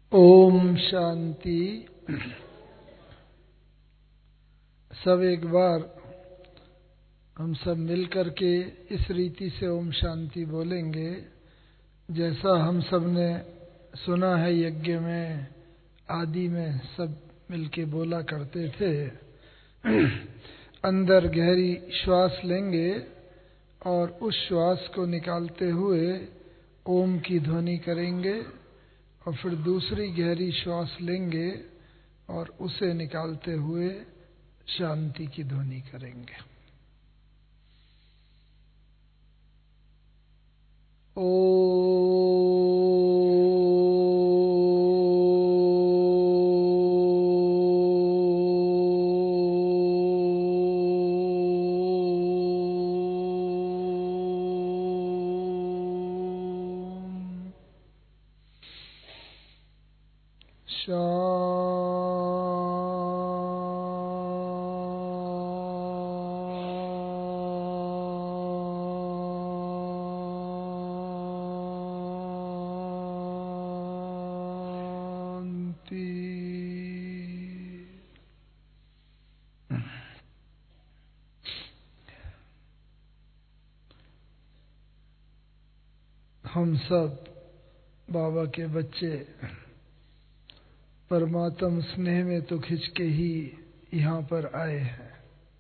ओम शांति। सब एक बार हम सब मिलकर के इस रीति से ओम शांति बोलेंगे जैसा हम सब ने सुना है। यज्ञ में आदि में सब मिलके बोला करते थे। अंदर गहरी श्वास लेंगे और उस श्वास को निकालते हुए ओम की ध्वनि करेंगे और फिर दूसरी गहरी श्वास लेंगे और उसे निकालते हुए शांति की ध्वनि करेंगे। हम सब बाबा के बच्चे परमात्म स्नेह में तो खिंच के ही यहाँ पर आए हैं।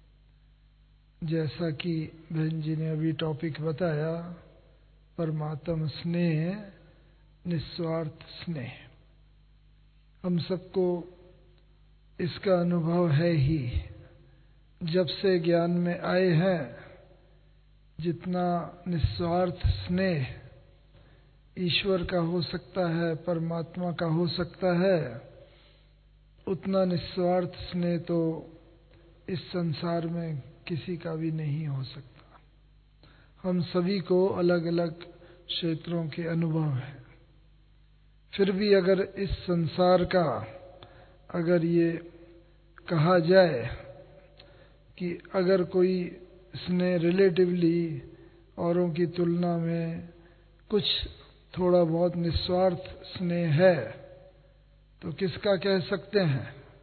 जैसा कि बहन जी ने अभी टॉपिक बताया, परमात्म स्नेह, निस्वार्थ स्नेह। हम सबको इसका अनुभव है ही। जब से ज्ञान में आए हैं, जितना निस्वार्थ स्नेह ईश्वर का हो सकता है, परमात्मा का हो सकता है, उतना निस्वार्थ स्नेह तो इस संसार में किसी का भी नहीं हो सकता। हम सभी को अलग अलग क्षेत्रों के अनुभव हैं। फिर भी अगर इस संसार का अगर ये कहा जाए कि अगर कोई स्नेह रिलेटिवली औरों की तुलना में कुछ थोड़ा बहुत निस्वार्थ स्नेह है, तो किसका कह सकते हैं?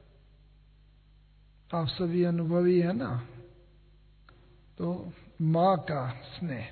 आप सभी अनुभवी है ना। तो माँ का स्नेह,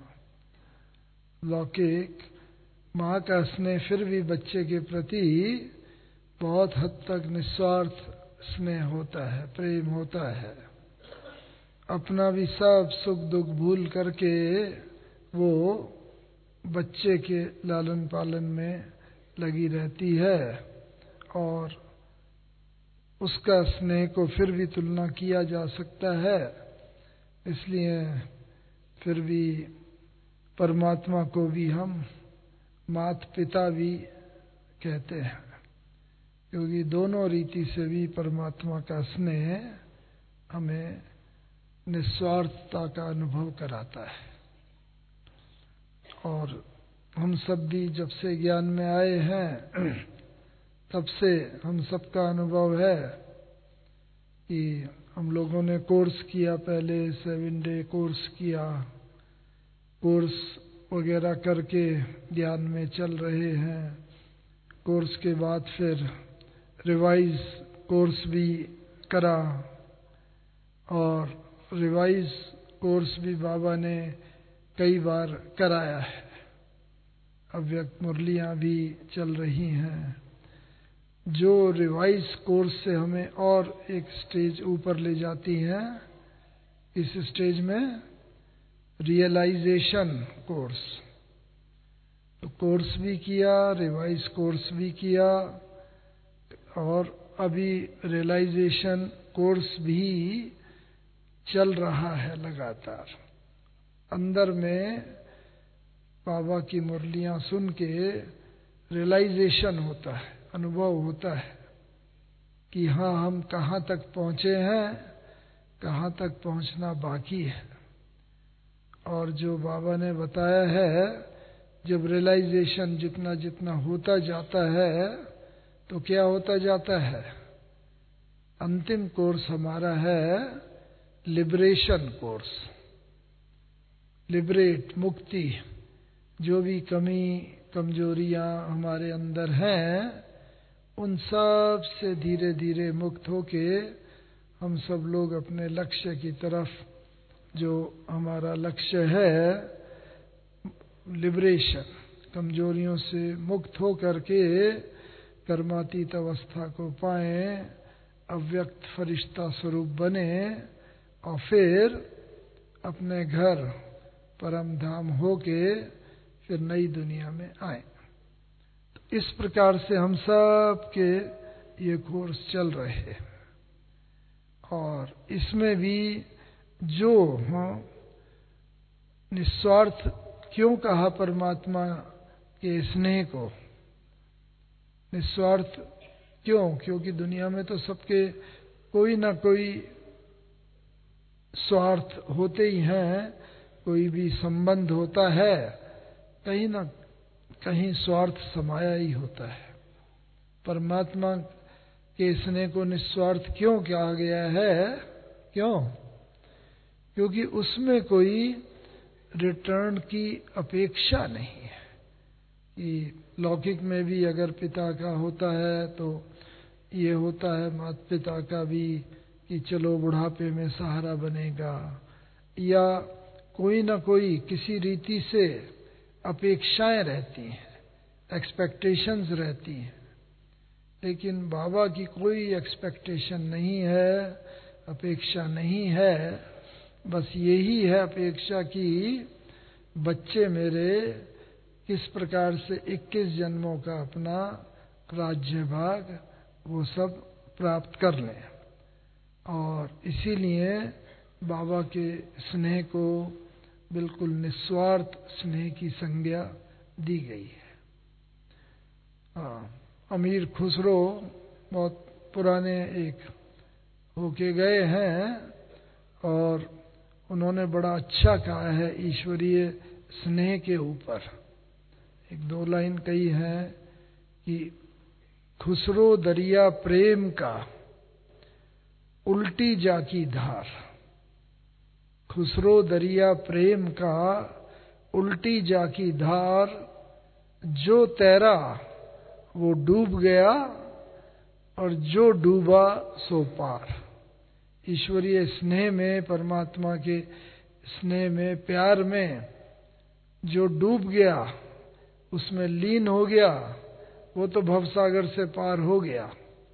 लौकिक माँ का स्नेह फिर भी बच्चे के प्रति बहुत हद तक निस्वार्थ स्नेह होता है, प्रेम होता है। अपना भी सब सुख दुख भूल करके वो बच्चे के लालन पालन में लगी रहती है और उसका स्नेह को फिर भी तुलना किया जा सकता है। इसलिए फिर भी परमात्मा को भी हम माता पिता भी कहते हैं, क्योंकि दोनों रीति से भी परमात्मा का स्नेह हमें निस्वार्थता का अनुभव कराता है। और हम सब भी जब से ज्ञान में आए हैं, तब से हम सबका अनुभव है कि हम लोगों ने कोर्स किया, पहले 7 डे कोर्स किया, कोर्स वगैरह करके ज्ञान में चल रहे हैं। कोर्स के बाद फिर रिवाइज कोर्स भी करा और रिवाइज कोर्स भी बाबा ने कई बार कराया है। अव्यक्त मुरलियां भी चल रही हैं जो रिवाइज कोर्स से हमें और एक स्टेज ऊपर ले जाती हैं। इस स्टेज में रियलाइजेशन कोर्स, तो कोर्स भी किया, रिवाइज कोर्स भी किया और अभी रियलाइजेशन कोर्स भी चल रहा है लगातार। अंदर में बाबा की मुरलियां सुन के रियलाइजेशन होता है, अनुभव होता है कि हाँ, हम कहाँ तक पहुँचे हैं, कहाँ तक पहुँचना बाकी है। और जो बाबा ने बताया है, जब रियलाइजेशन जितना जितना होता जाता है तो क्या होता जाता है? अंतिम कोर्स हमारा है लिबरेशन कोर्स। लिबरेट, मुक्ति। जो भी कमी कमजोरियां हमारे अंदर हैं, उन सब से धीरे धीरे मुक्त होके हम सब लोग अपने लक्ष्य की तरफ, जो हमारा लक्ष्य है लिबरेशन, कमजोरियों से मुक्त हो करके कर्मातीत अवस्था को पाएं, अव्यक्त फरिश्ता स्वरूप बने और फिर अपने घर परम धाम होके फिर नई दुनिया में आए। तो इस प्रकार से हम सब के ये कोर्स चल रहे हैं। और इसमें भी जो निस्वार्थ क्यों कहा परमात्मा के स्नेह को, निस्वार्थ क्यों? क्योंकि दुनिया में तो सबके कोई ना कोई स्वार्थ होते ही हैं, कोई भी संबंध होता है, कहीं ना कहीं स्वार्थ समाया ही होता है। परमात्मा के स्नेह को निस्वार्थ क्यों कहा गया है? क्यों? क्योंकि उसमें कोई रिटर्न की अपेक्षा नहीं है। कि लौकिक में भी अगर पिता का होता है तो ये होता है माता पिता का भी कि चलो बुढ़ापे में सहारा बनेगा, या कोई ना कोई किसी रीति से अपेक्षाएं रहती हैं, एक्सपेक्टेशंस रहती हैं। लेकिन बाबा की कोई एक्सपेक्टेशन नहीं है, अपेक्षा नहीं है। बस यही है अपेक्षा कि बच्चे मेरे किस प्रकार से 21 जन्मों का अपना राज्य भाग वो सब प्राप्त कर लें। और इसीलिए बाबा के स्नेह को बिल्कुल निस्वार्थ स्नेह की संज्ञा दी गई है। अमीर खुसरो बहुत पुराने एक होके गए हैं और उन्होंने बड़ा अच्छा कहा है ईश्वरीय स्नेह के ऊपर। एक दो लाइन कही है कि खुसरो दरिया प्रेम का उल्टी जाकी धार, खुसरो दरिया प्रेम का उल्टी जाकी धार, जो तैरा वो डूब गया और जो डूबा सो पार। ईश्वरीय स्नेह में, परमात्मा के स्नेह में, प्यार में जो डूब गया, उसमें लीन हो गया, वो तो भवसागर से पार हो गया।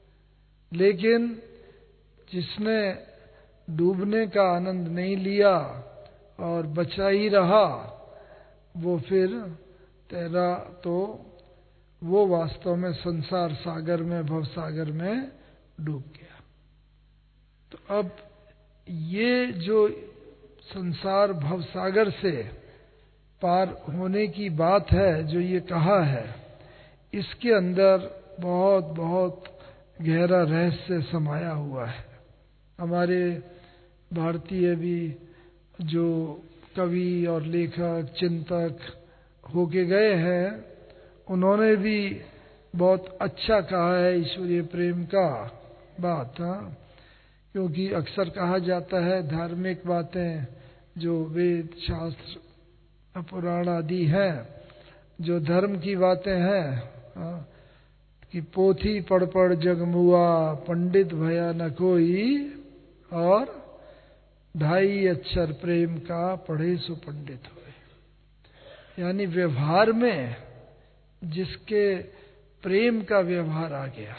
लेकिन जिसने डूबने का आनंद नहीं लिया और बचा ही रहा, वो फिर तैरा तो वो वास्तव में संसार सागर में, भवसागर में डूब गया। तो अब ये जो संसार भवसागर से पार होने की बात है, जो ये कहा है, इसके अंदर बहुत बहुत गहरा रहस्य समाया हुआ है। हमारे भारतीय भी जो कवि और लेखक चिंतक होके गए हैं, उन्होंने भी बहुत अच्छा कहा है ईश्वरीय प्रेम का बात। क्योंकि अक्सर कहा जाता है धार्मिक बातें जो वेद शास्त्र पुराण आदि हैं, जो धर्म की बातें हैं, कि पोथी पढ़ पढ़ जग मुआ, पंडित भया न कोई, और 2.5 अक्षर प्रेम का पढ़े सो पंडित होए। यानी व्यवहार में जिसके प्रेम का व्यवहार आ गया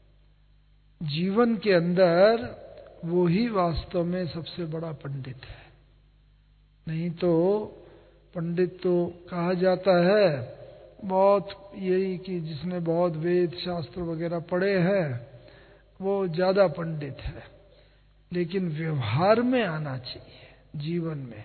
जीवन के अंदर, वो ही वास्तव में सबसे बड़ा पंडित है। नहीं तो पंडित तो कहा जाता है बहुत यही कि जिसने बहुत वेद शास्त्र वगैरह पढ़े हैं वो ज्यादा पंडित है। लेकिन व्यवहार में आना चाहिए जीवन में।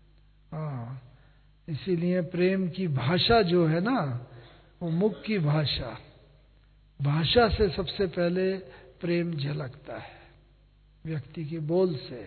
इसीलिए प्रेम की भाषा जो है ना, वो मुख की भाषा, भाषा से सबसे पहले प्रेम झलकता है, व्यक्ति के बोल से।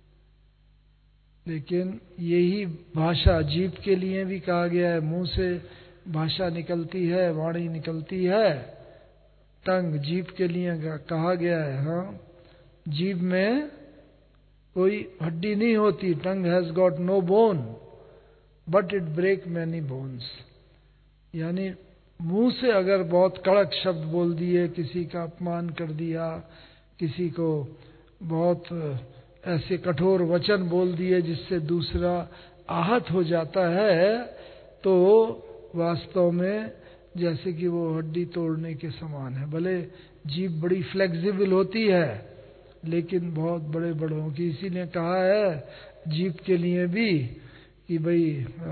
लेकिन यही भाषा जीभ के लिए भी कहा गया है, मुंह से भाषा निकलती है, वाणी निकलती है। टंग जीभ के लिए कहा गया है। जीभ में कोई हड्डी नहीं होती, tongue has got no bone but it break many bones. यानी मुंह से अगर बहुत कड़क शब्द बोल दिए, किसी का अपमान कर दिया, किसी को बहुत ऐसे कठोर वचन बोल दिए जिससे दूसरा आहत हो जाता है, तो वास्तव में जैसे कि वो हड्डी तोड़ने के समान है। भले जीभ बड़ी फ्लेक्सिबल होती है, लेकिन बहुत बड़े बड़ों की, इसीलिए कहा है जीभ के लिए भी कि भाई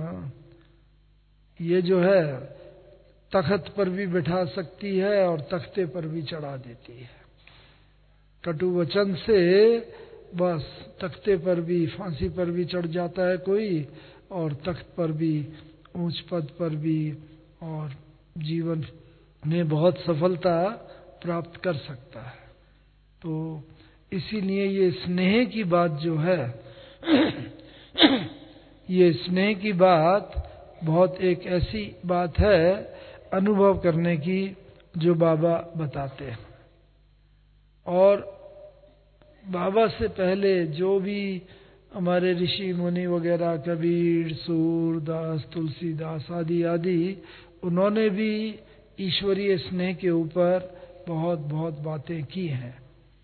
ये जो है तख्त पर भी बिठा सकती है और तख्ते पर भी चढ़ा देती है। कटु वचन से बस तख्ते पर भी, फांसी पर भी चढ़ जाता है कोई, और तख्त पर भी, ऊंच पद पर भी, और जीवन में बहुत सफलता प्राप्त कर सकता है। तो इसीलिए ये स्नेह की बात जो है ये स्नेह की बात बहुत एक ऐसी बात है अनुभव करने की जो बाबा बताते हैं। और बाबा से पहले जो भी हमारे ऋषि मुनि वगैरह, कबीर, सूरदास, तुलसीदास आदि आदि, उन्होंने भी ईश्वरीय स्नेह के ऊपर बहुत बहुत बातें की हैं,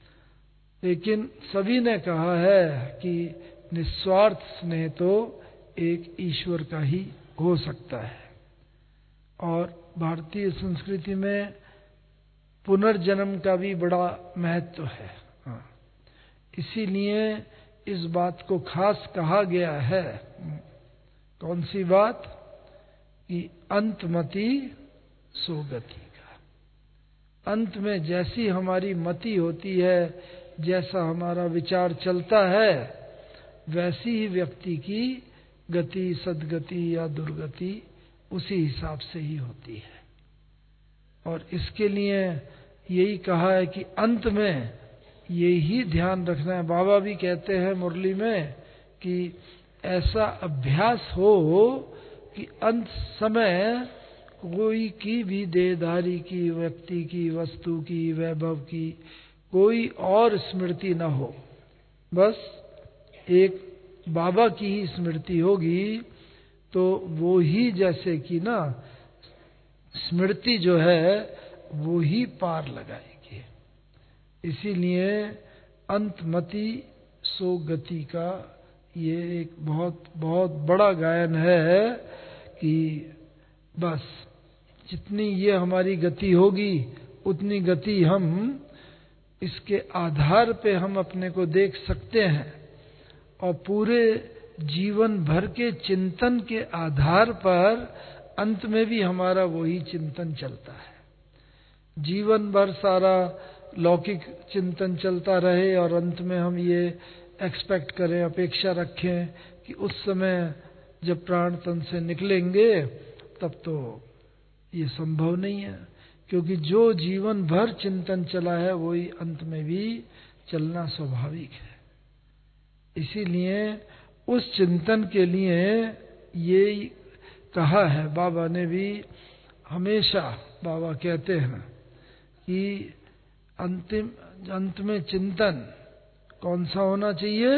लेकिन सभी ने कहा है कि निस्वार्थ स्नेह तो एक ईश्वर का ही हो सकता है। और भारतीय संस्कृति में पुनर्जन्म का भी बड़ा महत्व है। इसीलिए इस बात को खास कहा गया है। कौन सी बात? कि अंतमति सो गति का। अंत में जैसी हमारी मति होती है, जैसा हमारा विचार चलता है, वैसी ही व्यक्ति की गति, सद्गति या दुर्गति उसी हिसाब से ही होती है। और इसके लिए यही कहा है कि अंत में यही ध्यान रखना है। बाबा भी कहते हैं मुरली में कि ऐसा अभ्यास हो कि अंत समय कोई की भी देहधारी की, व्यक्ति की, वस्तु की, वैभव की कोई और स्मृति न हो, बस एक बाबा की ही स्मृति होगी। तो वो ही जैसे कि ना स्मृति जो है वो ही पार लगाएगी। इसीलिए अंतमति सो गति का ये एक बहुत बहुत बड़ा गायन है कि बस जितनी ये हमारी गति होगी उतनी गति हम इसके आधार पे हम अपने को देख सकते हैं, और पूरे जीवन भर के चिंतन के आधार पर अंत में भी हमारा वही चिंतन चलता है। जीवन भर सारा लौकिक चिंतन चलता रहे और अंत में हम ये एक्सपेक्ट करें, अपेक्षा रखें कि उस समय जब प्राण तन से निकलेंगे तब तो ये संभव नहीं है, क्योंकि जो जीवन भर चिंतन चला है वही अंत में भी चलना स्वाभाविक है। इसीलिए उस चिंतन के लिए ये कहा है बाबा ने भी। हमेशा बाबा कहते हैं कि अंत में चिंतन कौन सा होना चाहिए?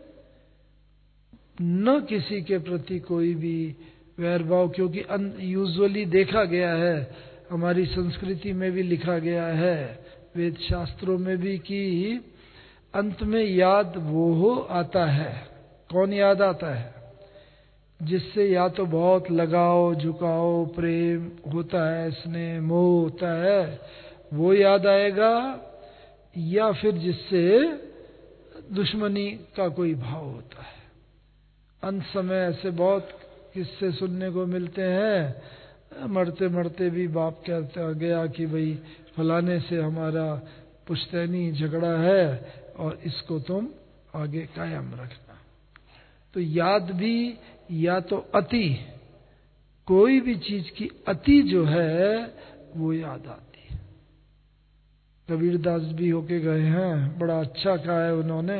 न किसी के प्रति कोई भी वैरभाव, क्योंकि यूजुअली देखा गया है, हमारी संस्कृति में भी लिखा गया है, वेद शास्त्रों में भी, कि अंत में याद वो हो आता है। कौन याद आता है? जिससे या तो बहुत लगाव, झुकाव, प्रेम होता है, स्नेह, मोह होता है, वो याद आएगा, या फिर जिससे दुश्मनी का कोई भाव होता है। अंत समय ऐसे बहुत किस्से सुनने को मिलते हैं, मरते मरते भी बाप कहता गया कि भाई फलाने से हमारा पुश्तैनी झगड़ा है और इसको तुम आगे कायम रखना। तो याद भी या तो अति, कोई भी चीज की अति जो है वो याद आती है। कबीरदास भी होके गए हैं, बड़ा अच्छा कहा है उन्होंने।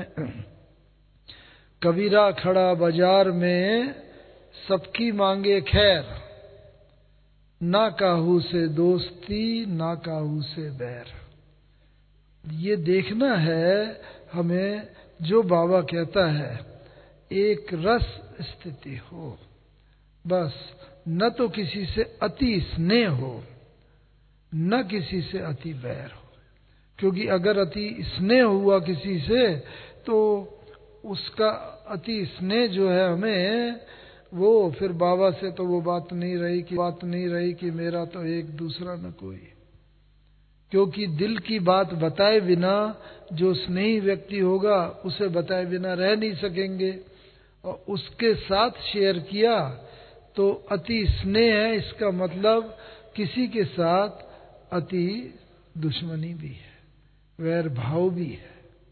कबीरा खड़ा बाजार में सबकी मांगे खैर, ना काहू से दोस्ती ना काहू से बैर। ये देखना है हमें, जो बाबा कहता है एक रस स्थिति हो, बस न तो किसी से अति स्नेह हो, न किसी से अति बैर हो। क्योंकि अगर अति स्नेह हुआ किसी से तो उसका अति स्नेह जो है हमें, वो फिर बाबा से तो वो बात नहीं रही कि मेरा तो एक दूसरा न कोई। क्योंकि दिल की बात बताए बिना जो स्नेही व्यक्ति होगा उसे बताए बिना रह नहीं सकेंगे, और उसके साथ शेयर किया तो अति स्नेह है, इसका मतलब किसी के साथ अति दुश्मनी भी है, वैर भाव भी है।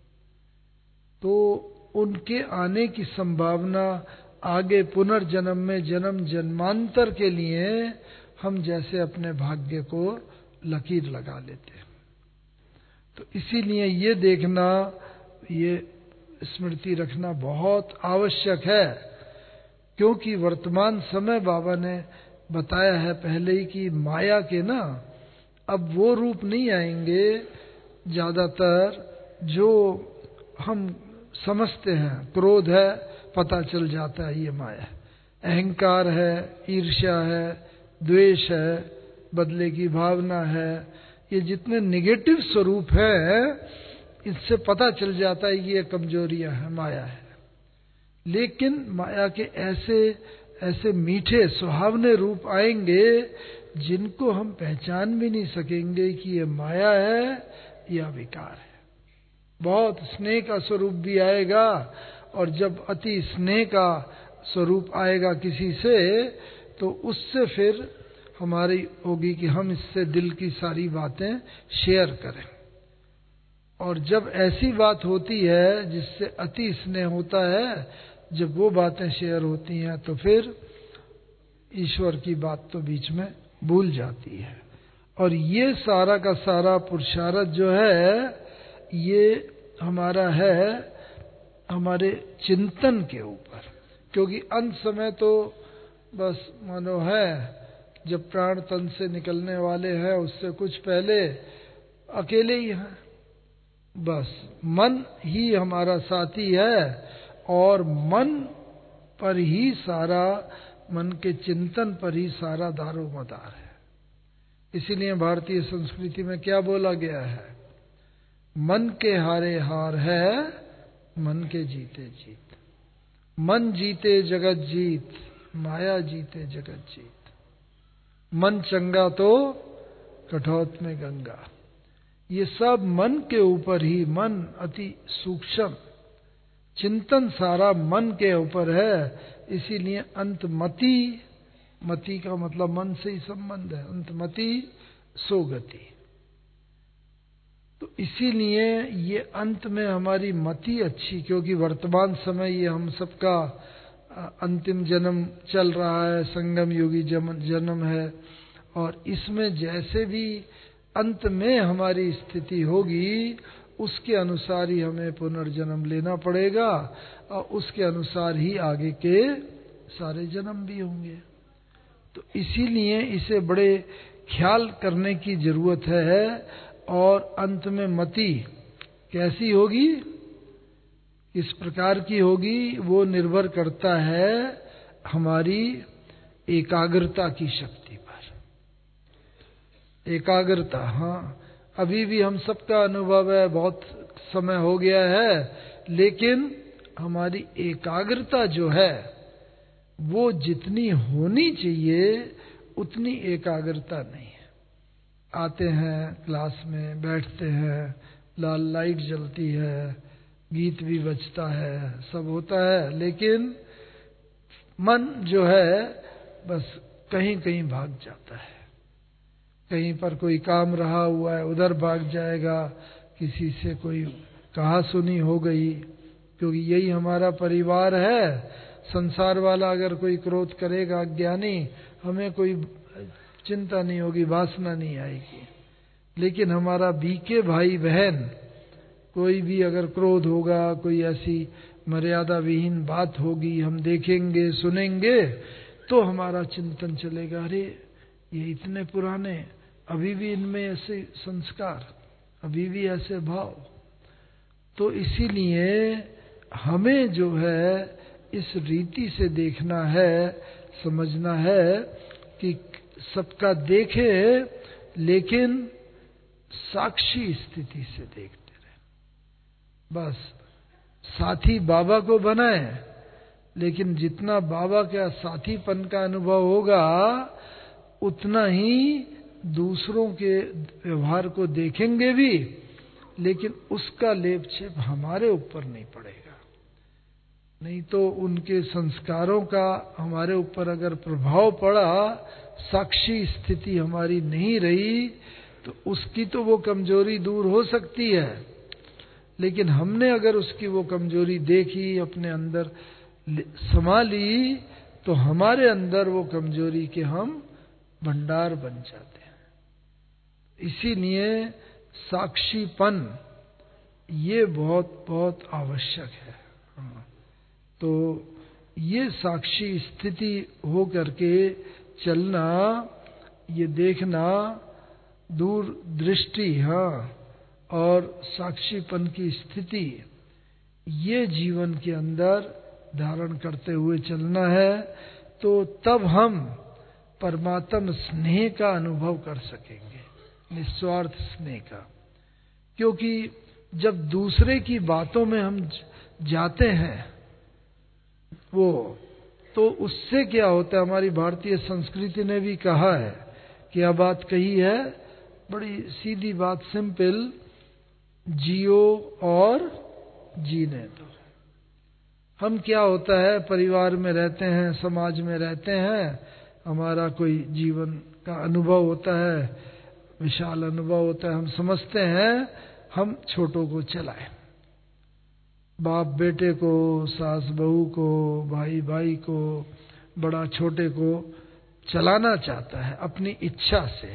तो उनके आने की संभावना आगे पुनर्जन्म में जन्म जन्मांतर के लिए हम जैसे अपने भाग्य को लकीर लगा लेते हैं। तो इसीलिए ये देखना, ये स्मृति रखना बहुत आवश्यक है। क्योंकि वर्तमान समय बाबा ने बताया है पहले ही कि माया के ना अब वो रूप नहीं आएंगे ज्यादातर जो हम समझते हैं। क्रोध है, पता चल जाता है ये माया। अहंकार है, ईर्ष्या है, द्वेष है, बदले की भावना है, ये जितने निगेटिव स्वरूप है इससे पता चल जाता है कि ये कमजोरियां हैं, माया है। लेकिन माया के ऐसे ऐसे मीठे सुहावने रूप आएंगे जिनको हम पहचान भी नहीं सकेंगे कि ये माया है या विकार है। बहुत स्नेह का स्वरूप भी आएगा, और जब अति स्नेह का स्वरूप आएगा किसी से तो उससे फिर हमारी होगी कि हम इससे दिल की सारी बातें शेयर करें। और जब ऐसी बात होती है जिससे अति स्नेह होता है, जब वो बातें शेयर होती हैं तो फिर ईश्वर की बात तो बीच में भूल जाती है। और ये सारा का सारा पुरुषार्थ जो है ये हमारा है हमारे चिंतन के ऊपर। क्योंकि अंत समय तो बस मानो है जब प्राण तन से निकलने वाले हैं उससे कुछ पहले अकेले ही हैं। बस मन ही हमारा साथी है और मन पर ही सारा, मन के चिंतन पर ही सारा दारोमदार है। इसीलिए भारतीय संस्कृति में क्या बोला गया है, मन के हारे हार है, मन के जीते जीत। मन जीते जगत जीत, माया जीते जगत जीत। मन चंगा तो कठौत में गंगा। ये सब मन के ऊपर ही, मन अति सूक्ष्म, चिंतन सारा मन के ऊपर है। इसीलिए अंतमति, मति का मतलब मन से ही संबंध है, अंतमति सो गति। तो इसीलिए ये अंत में हमारी मति अच्छी, क्योंकि वर्तमान समय ये हम सबका अंतिम जन्म चल रहा है, संगम योगी जन्म है। और इसमें जैसे भी अंत में हमारी स्थिति होगी उसके अनुसार ही हमें पुनर्जन्म लेना पड़ेगा, और उसके अनुसार ही आगे के सारे जन्म भी होंगे। तो इसीलिए इसे बड़े ख्याल करने की जरूरत है। और अंत में मति कैसी होगी, किस प्रकार की होगी, वो निर्भर करता है हमारी एकाग्रता की शक्ति पर। एकाग्रता, हाँ, अभी भी हम सबका अनुभव है, बहुत समय हो गया है, लेकिन हमारी एकाग्रता जो है वो जितनी होनी चाहिए उतनी एकाग्रता नहीं है। आते हैं क्लास में, बैठते हैं, लाल लाइट जलती है, गीत भी बजता है, सब होता है, लेकिन मन जो है बस कहीं कहीं भाग जाता है। कहीं पर कोई काम रहा हुआ है उधर भाग जाएगा, किसी से कोई कहा सुनी हो गई, क्योंकि यही हमारा परिवार है। संसार वाला अगर कोई क्रोध करेगा अज्ञानी, हमें कोई चिंता नहीं होगी, वासना नहीं आएगी। लेकिन हमारा बीके भाई बहन कोई भी अगर क्रोध होगा, कोई ऐसी मर्यादा विहीन बात होगी, हम देखेंगे सुनेंगे तो हमारा चिंतन चलेगा, अरे ये इतने पुराने, अभी भी इनमें ऐसे संस्कार, अभी भी ऐसे भाव। तो इसीलिए हमें जो है इस रीति से देखना है, समझना है कि सबका देखे लेकिन साक्षी स्थिति से देखते रहे। बस साथी बाबा को बनाए, लेकिन जितना बाबा का साथीपन का अनुभव होगा उतना ही दूसरों के व्यवहार को देखेंगे भी, लेकिन उसका लेप छेप हमारे ऊपर नहीं पड़ेगा। नहीं तो उनके संस्कारों का हमारे ऊपर अगर प्रभाव पड़ा, साक्षी स्थिति हमारी नहीं रही, तो उसकी तो वो कमजोरी दूर हो सकती है, लेकिन हमने अगर उसकी वो कमजोरी देखी, अपने अंदर समा ली, तो हमारे अंदर वो कमजोरी के हम भंडार बन जाते हैं। इसीलिए साक्षीपन ये बहुत बहुत आवश्यक है। तो ये साक्षी स्थिति हो करके चलना, ये देखना, दूर दृष्टि, और साक्षीपन की स्थिति, ये जीवन के अंदर धारण करते हुए चलना है, तो तब हम परमात्म स्नेह का अनुभव कर सकेंगे, निस्वार्थ स्नेह का। क्योंकि जब दूसरे की बातों में हम जाते हैं तो उससे क्या होता है, हमारी भारतीय संस्कृति ने भी कहा है, क्या बात कही है, बड़ी सीधी बात, सिंपल, जियो और जीने दो। हम क्या होता है, परिवार में रहते हैं, समाज में रहते हैं, हमारा कोई जीवन का अनुभव होता है, विशाल अनुभव होता है, हम समझते हैं हम छोटों को चलाएं, बाप बेटे को, सास बहू को, भाई भाई को, बड़ा छोटे को चलाना चाहता है अपनी इच्छा से।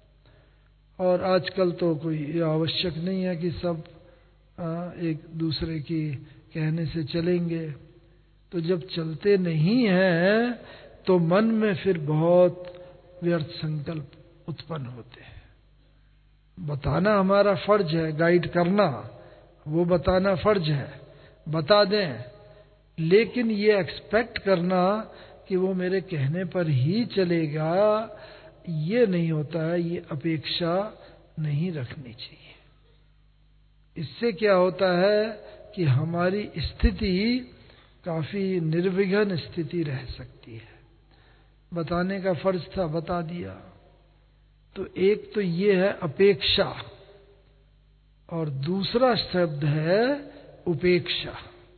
और आजकल तो कोई आवश्यक नहीं है कि सब एक दूसरे की कहने से चलेंगे। तो जब चलते नहीं हैं तो मन में फिर बहुत व्यर्थ संकल्प उत्पन्न होते हैं। बताना हमारा फर्ज है, गाइड करना, वो बताना फर्ज है, बता दें, लेकिन ये एक्सपेक्ट करना कि वो मेरे कहने पर ही चलेगा, ये नहीं होता है, ये अपेक्षा नहीं रखनी चाहिए। इससे क्या होता है कि हमारी स्थिति काफी निर्विघ्न स्थिति रह सकती है। बताने का फर्ज था, बता दिया। तो एक तो ये है अपेक्षा, और दूसरा शब्द है उपेक्षा।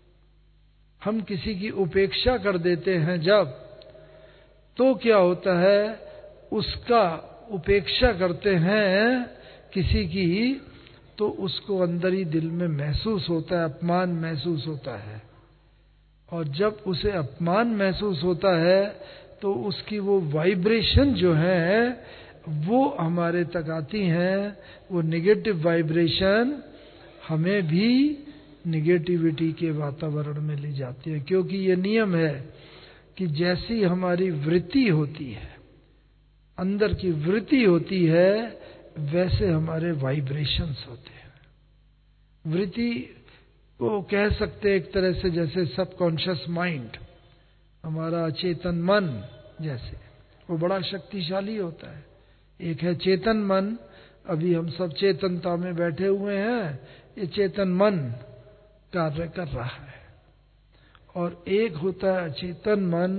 हम किसी की उपेक्षा कर देते हैं जब, तो क्या होता है, उसका उपेक्षा करते हैं किसी की, तो उसको अंदर ही दिल में महसूस होता है, अपमान महसूस होता है। और जब उसे अपमान महसूस होता है तो उसकी वो वाइब्रेशन जो है वो हमारे तक आती हैं, वो नेगेटिव वाइब्रेशन हमें भी निगेटिविटी के वातावरण में ले जाती है। क्योंकि ये नियम है कि जैसी हमारी वृत्ति होती है, अंदर की वृत्ति होती है, वैसे हमारे वाइब्रेशंस होते हैं। वृत्ति को कह सकते हैं एक तरह से जैसे सबकॉन्शियस माइंड, हमारा चेतन मन, जैसे वो बड़ा शक्तिशाली होता है। एक है चेतन मन, अभी हम सब चेतनता में बैठे हुए हैं, ये चेतन मन कार्य कर रहा है। और एक होता है अचेतन मन,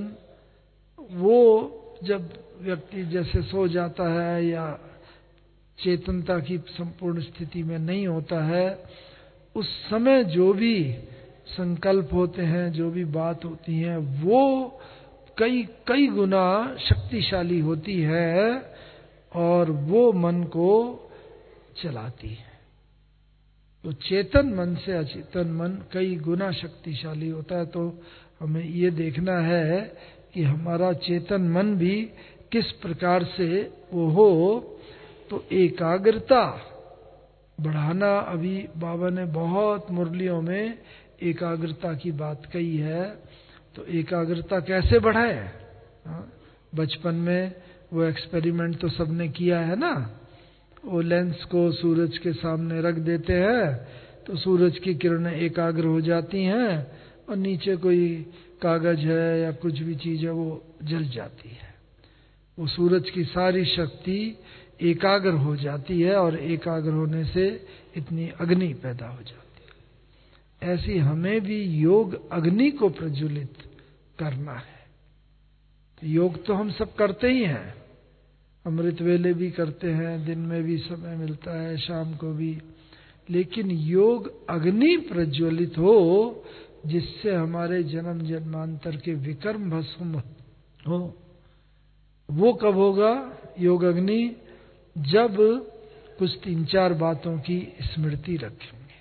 वो जब व्यक्ति जैसे सो जाता है या चेतनता की संपूर्ण स्थिति में नहीं होता है, उस समय जो भी संकल्प होते हैं, जो भी बात होती है, वो कई कई गुना शक्तिशाली होती है और वो मन को चलाती है। तो चेतन मन से अचेतन मन कई गुना शक्तिशाली होता है। तो हमें ये देखना है कि हमारा चेतन मन भी किस प्रकार से वो हो। तो एकाग्रता बढ़ाना, अभी बाबा ने बहुत मुरलियों में एकाग्रता की बात कही है। तो एकाग्रता कैसे बढ़ाए? बचपन में वो एक्सपेरिमेंट तो सबने किया है ना, वो लेंस को सूरज के सामने रख देते हैं तो सूरज की किरणें एकाग्र हो जाती हैं और नीचे कोई कागज है या कुछ भी चीज है वो जल जाती है। वो सूरज की सारी शक्ति एकाग्र हो जाती है और एकाग्र होने से इतनी अग्नि पैदा हो जाती है। ऐसी हमें भी योग अग्नि को प्रज्वलित करना है। तो योग तो हम सब करते ही हैं, अमृत वेले भी करते हैं, दिन में भी समय मिलता है, शाम को भी, लेकिन योग अग्नि प्रज्वलित हो जिससे हमारे जन्म जन्मांतर के विकर्म भस्म हो। वो कब होगा योग अग्नि? जब कुछ 3-4 बातों की स्मृति रखेंगे।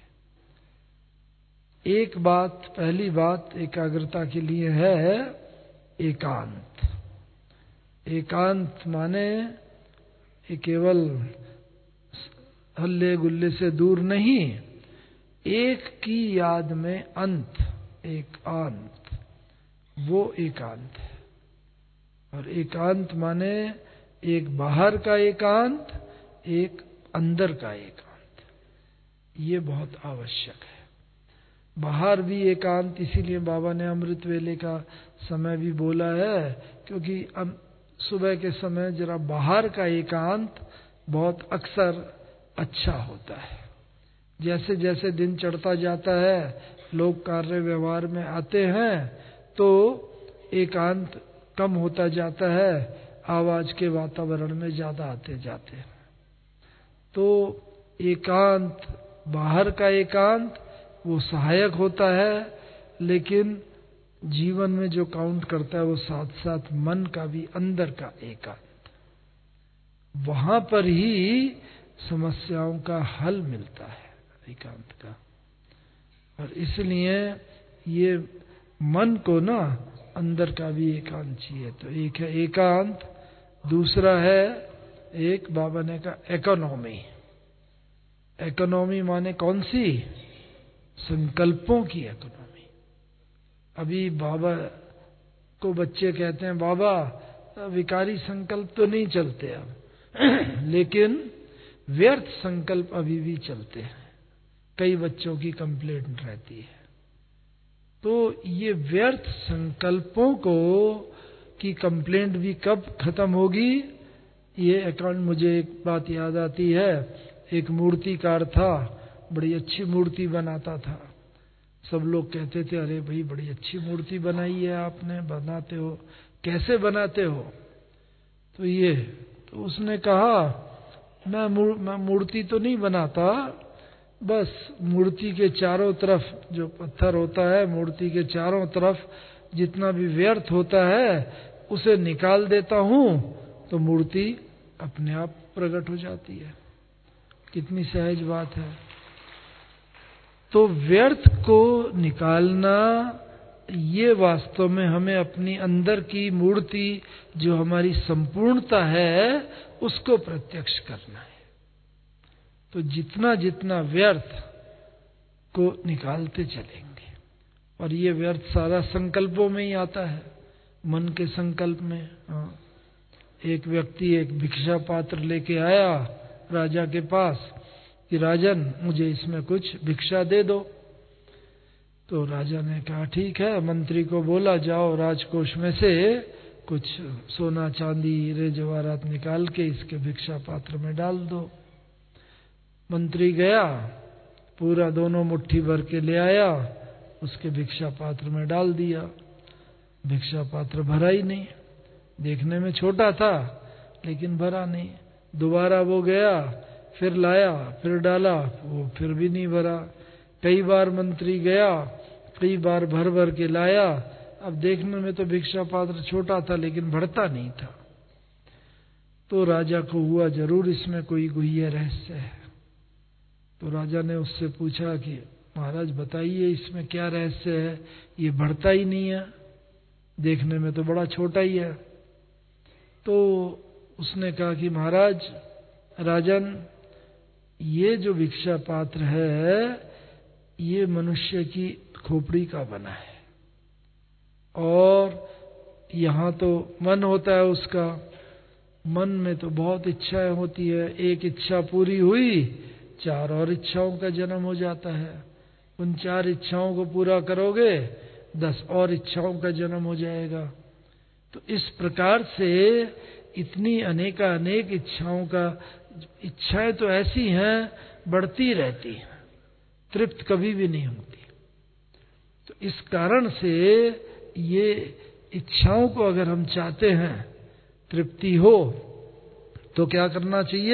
एक बात, पहली बात एकाग्रता के लिए है एकांत। एकांत माने ये केवल हल्ले गुल्ले से दूर नहीं, एक की याद में अंत, एकांत, वो एकांत है। और एकांत माने एक बाहर का एकांत, एक अंदर का एकांत। ये बहुत आवश्यक है। बाहर भी एकांत, इसीलिए बाबा ने अमृत वेले का समय भी बोला है, क्योंकि सुबह के समय जरा बाहर का एकांत बहुत अक्सर अच्छा होता है। जैसे जैसे दिन चढ़ता जाता है, लोग कार्य व्यवहार में आते हैं, तो एकांत कम होता जाता है, आवाज के वातावरण में ज्यादा आते जाते हैं। तो एकांत, बाहर का एकांत वो सहायक होता है, लेकिन जीवन में जो काउंट करता है वो साथ साथ मन का भी, अंदर का एकांत। वहां पर ही समस्याओं का हल मिलता है एकांत का। और इसलिए ये मन को ना अंदर का भी एकांत चाहिए। तो एक है एकांत, दूसरा है एक बाबा ने कहा इकोनॉमी। इकोनॉमी माने कौन सी? संकल्पों की इकोनॉमी। अभी बाबा को बच्चे कहते हैं, बाबा विकारी संकल्प तो नहीं चलते अब, लेकिन व्यर्थ संकल्प अभी भी चलते हैं। कई बच्चों की कंप्लेंट रहती है। तो ये व्यर्थ संकल्पों को की कंप्लेंट भी कब खत्म होगी? ये अकाउंट, मुझे एक बात याद आती है। एक मूर्तिकार था, बड़ी अच्छी मूर्ति बनाता था। सब लोग कहते थे, अरे भाई बड़ी अच्छी मूर्ति बनाई है आपने, बनाते हो, कैसे बनाते हो? तो उसने कहा, मैं मूर्ति तो नहीं बनाता, बस मूर्ति के चारों तरफ जो पत्थर होता है, मूर्ति के चारों तरफ जितना भी व्यर्थ होता है उसे निकाल देता हूं, तो मूर्ति अपने आप प्रकट हो जाती है। कितनी सहज बात है। तो व्यर्थ को निकालना, ये वास्तव में हमें अपनी अंदर की मूर्ति जो हमारी संपूर्णता है उसको प्रत्यक्ष करना है। तो जितना जितना व्यर्थ को निकालते चलेंगे, और ये व्यर्थ सारा संकल्पों में ही आता है, मन के संकल्प में। एक व्यक्ति एक भिक्षा पात्र लेके आया राजा के पास कि राजन मुझे इसमें कुछ भिक्षा दे दो। तो राजा ने कहा ठीक है, मंत्री को बोला जाओ राजकोष में से कुछ सोना चांदी हीरे जवाहरात निकाल के इसके भिक्षा पात्र में डाल दो। मंत्री गया, पूरा दोनों मुट्ठी भर के ले आया, उसके भिक्षा पात्र में डाल दिया। भिक्षा पात्र भरा ही नहीं, देखने में छोटा था लेकिन भरा नहीं। दोबारा वो गया, फिर लाया, फिर डाला, वो फिर भी नहीं भरा। कई बार मंत्री गया, कई बार भर भर के लाया, अब देखने में तो भिक्षा पात्र छोटा था लेकिन भरता नहीं था। तो राजा को हुआ जरूर इसमें कोई गुह्य रहस्य है। तो राजा ने उससे पूछा कि महाराज बताइए इसमें क्या रहस्य है, ये भरता ही नहीं है, देखने में तो बड़ा छोटा ही है। तो उसने कहा कि महाराज, राजन, ये जो भिक्षा पात्र है ये मनुष्य की खोपड़ी का बना है, और यहाँ तो मन होता है उसका, मन में तो बहुत इच्छाएं होती है। एक इच्छा पूरी हुई, 4 और इच्छाओं का जन्म हो जाता है। उन 4 इच्छाओं को पूरा करोगे 10 और इच्छाओं का जन्म हो जाएगा। तो इस प्रकार से इतनी अनेक इच्छाओं का, इच्छाएं तो ऐसी हैं बढ़ती रहती हैं, तृप्त कभी भी नहीं होती। तो इस कारण से ये इच्छाओं को अगर हम चाहते हैं तृप्ति हो तो क्या करना चाहिए?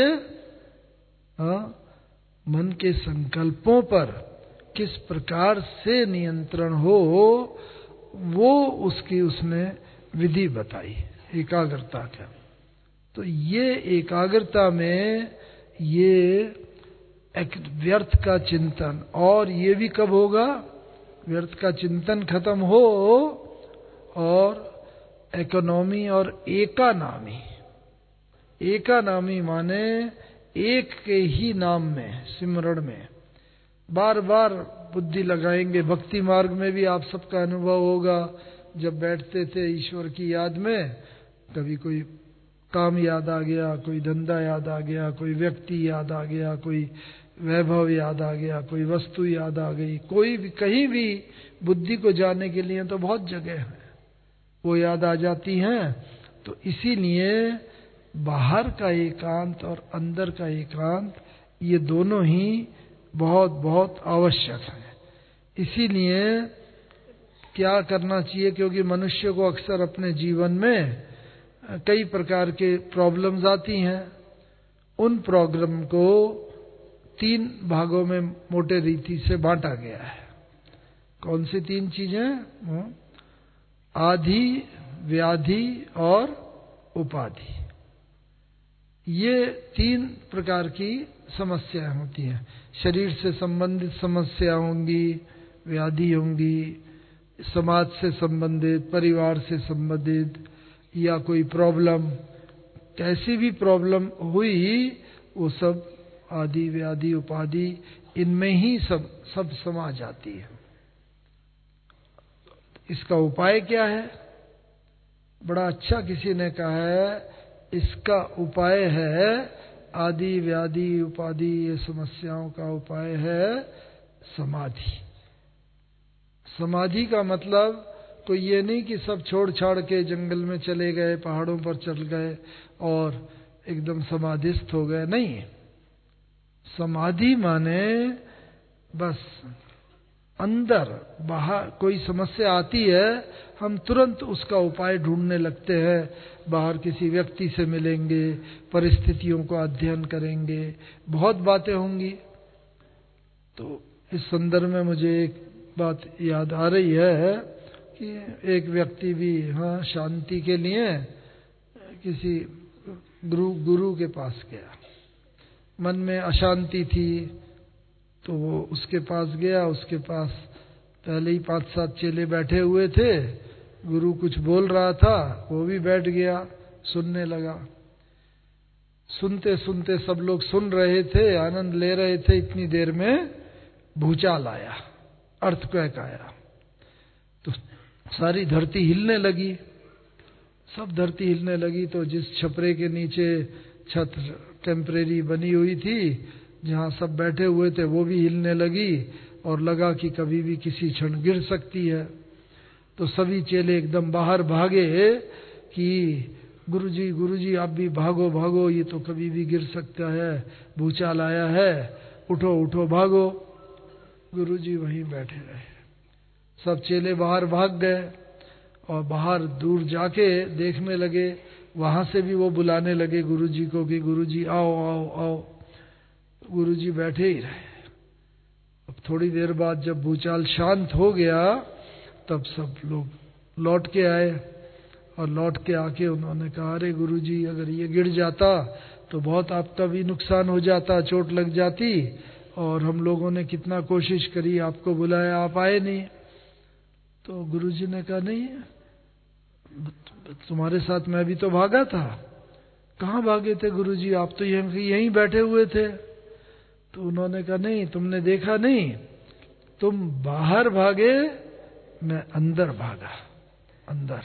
मन के संकल्पों पर किस प्रकार से नियंत्रण हो, वो उसने विधि बताई, एकाग्रता का। तो ये एकाग्रता में ये एक व्यर्थ का चिंतन, और ये भी कब होगा? व्यर्थ का चिंतन खत्म हो और इकोनॉमी और एकानामी, एकानामी माने एक के ही नाम में, सिमरण में बार बार बुद्धि लगाएंगे। भक्ति मार्ग में भी आप सबका अनुभव होगा, जब बैठते थे ईश्वर की याद में, कभी कोई काम याद आ गया, कोई धंधा याद आ गया, कोई व्यक्ति याद आ गया, कोई वैभव याद आ गया, कोई वस्तु याद आ गई, कोई भी कहीं भी बुद्धि को जाने के लिए तो बहुत जगह है, वो याद आ जाती हैं। तो इसीलिए बाहर का एकांत और अंदर का एकांत, ये दोनों ही बहुत बहुत आवश्यक है। इसीलिए क्या करना चाहिए? क्योंकि मनुष्य को अक्सर अपने जीवन में कई प्रकार के प्रॉब्लम्स आती हैं। उन प्रॉब्लम को 3 भागों में मोटे रीति से बांटा गया है। कौन सी 3 चीजें? आधि, व्याधि और उपाधि। ये 3 प्रकार की समस्याएं होती हैं। शरीर से संबंधित समस्या होंगी, व्याधि होंगी, समाज से संबंधित, परिवार से संबंधित, या कोई प्रॉब्लम, कैसी भी प्रॉब्लम हुई, वो सब आदि, व्याधि, उपाधि, इनमें ही सब समा जाती है। इसका उपाय क्या है? बड़ा अच्छा किसी ने कहा है, इसका उपाय है, आदि, व्याधि, उपाधि, ये समस्याओं का उपाय है समाधि। समाधि का मतलब कोई ये नहीं कि सब छोड़ छाड़ के जंगल में चले गए, पहाड़ों पर चल गए और एकदम समाधिस्थ हो गए, नहीं। समाधि माने बस अंदर बाहर कोई समस्या आती है, हम तुरंत उसका उपाय ढूंढने लगते हैं। बाहर किसी व्यक्ति से मिलेंगे, परिस्थितियों का अध्ययन करेंगे, बहुत बातें होंगी। तो इस संदर्भ में मुझे एक बात याद आ रही है कि एक व्यक्ति भी शांति के लिए किसी गुरु के पास गया। मन में अशांति थी तो वो उसके पास गया। उसके पास पहले ही 5-7 चेले बैठे हुए थे। गुरु कुछ बोल रहा था, वो भी बैठ गया, सुनने लगा। सुनते सुनते सब लोग सुन रहे थे, आनंद ले रहे थे। इतनी देर में भूचाल आया, अर्थक्वेक आया, तो सारी धरती हिलने लगी। सब धरती हिलने लगी। तो जिस छपरे के नीचे छत टेम्परेरी बनी हुई थी, जहां सब बैठे हुए थे, वो भी हिलने लगी और लगा कि कभी भी किसी क्षण गिर सकती है। तो सभी चेले एकदम बाहर भागे कि गुरुजी आप भी भागो भागो, ये तो कभी भी गिर सकता है, भूचाल आया है, उठो उठो भागो। गुरुजी वहीं बैठे रहे। सब चेले बाहर भाग गए और बाहर दूर जाके देखने लगे। वहां से भी वो बुलाने लगे गुरुजी को कि गुरुजी आओ आओ आओ। गुरुजी बैठे ही रहे। अब थोड़ी देर बाद जब भूचाल शांत हो गया, तब सब लोग लौट के आए और लौट के आके उन्होंने कहा, अरे गुरुजी, अगर ये गिर जाता तो बहुत आपका भी नुकसान हो जाता, चोट लग जाती, और हम लोगों ने कितना कोशिश करी, आपको बुलाया, आप आए नहीं। तो गुरुजी ने कहा, नहीं, तुम्हारे साथ मैं भी तो भागा था। कहाँ भागे थे गुरुजी, आप तो यहीं बैठे हुए थे। तो उन्होंने कहा, नहीं, तुमने देखा नहीं, तुम बाहर भागे, मैं अंदर भागा, अंदर।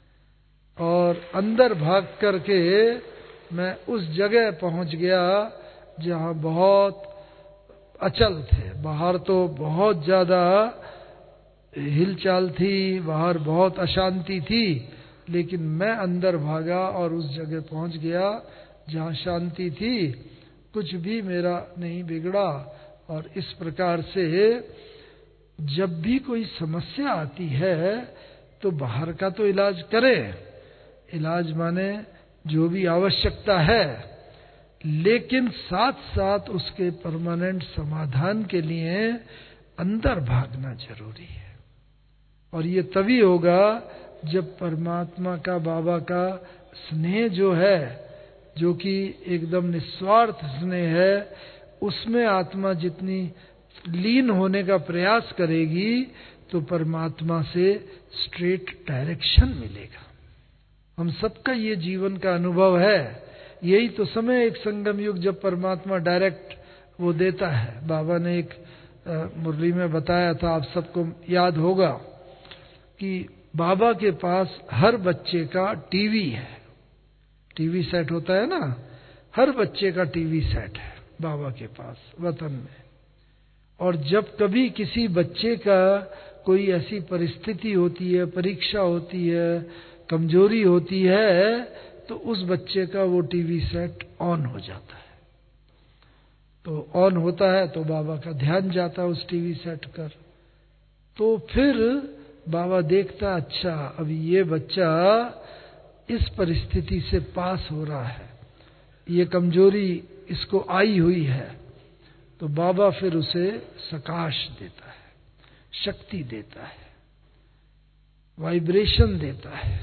और अंदर भाग करके मैं उस जगह पहुंच गया जहां बहुत अचल थे। बाहर तो बहुत ज्यादा हिलचाल थी, बाहर बहुत अशांति थी, लेकिन मैं अंदर भागा और उस जगह पहुंच गया जहां शांति थी, कुछ भी मेरा नहीं बिगड़ा। और इस प्रकार से जब भी कोई समस्या आती है तो बाहर का तो इलाज करें, इलाज माने जो भी आवश्यकता है, लेकिन साथ साथ उसके परमानेंट समाधान के लिए अंदर भागना जरूरी है। और ये तभी होगा जब परमात्मा का, बाबा का स्नेह जो है, जो कि एकदम निस्वार्थ स्नेह है, उसमें आत्मा जितनी लीन होने का प्रयास करेगी तो परमात्मा से स्ट्रेट डायरेक्शन मिलेगा। हम सबका ये जीवन का अनुभव है। यही तो समय एक संगम युग जब परमात्मा डायरेक्ट वो देता है। बाबा ने एक मुरली में बताया था, आप सबको याद होगा कि बाबा के पास हर बच्चे का टीवी है। टीवी सेट होता है ना, हर बच्चे का टीवी सेट है बाबा के पास वतन में। और जब कभी किसी बच्चे का कोई ऐसी परिस्थिति होती है, परीक्षा होती है, कमजोरी होती है, तो उस बच्चे का वो टीवी सेट ऑन हो जाता है। तो ऑन होता है तो बाबा का ध्यान जाता है उस टीवी सेट कर। तो फिर बाबा देखता, अच्छा अभी ये बच्चा इस परिस्थिति से पास हो रहा है, ये कमजोरी इसको आई हुई है, तो बाबा फिर उसे सकाश देता है, शक्ति देता है, वाइब्रेशन देता है।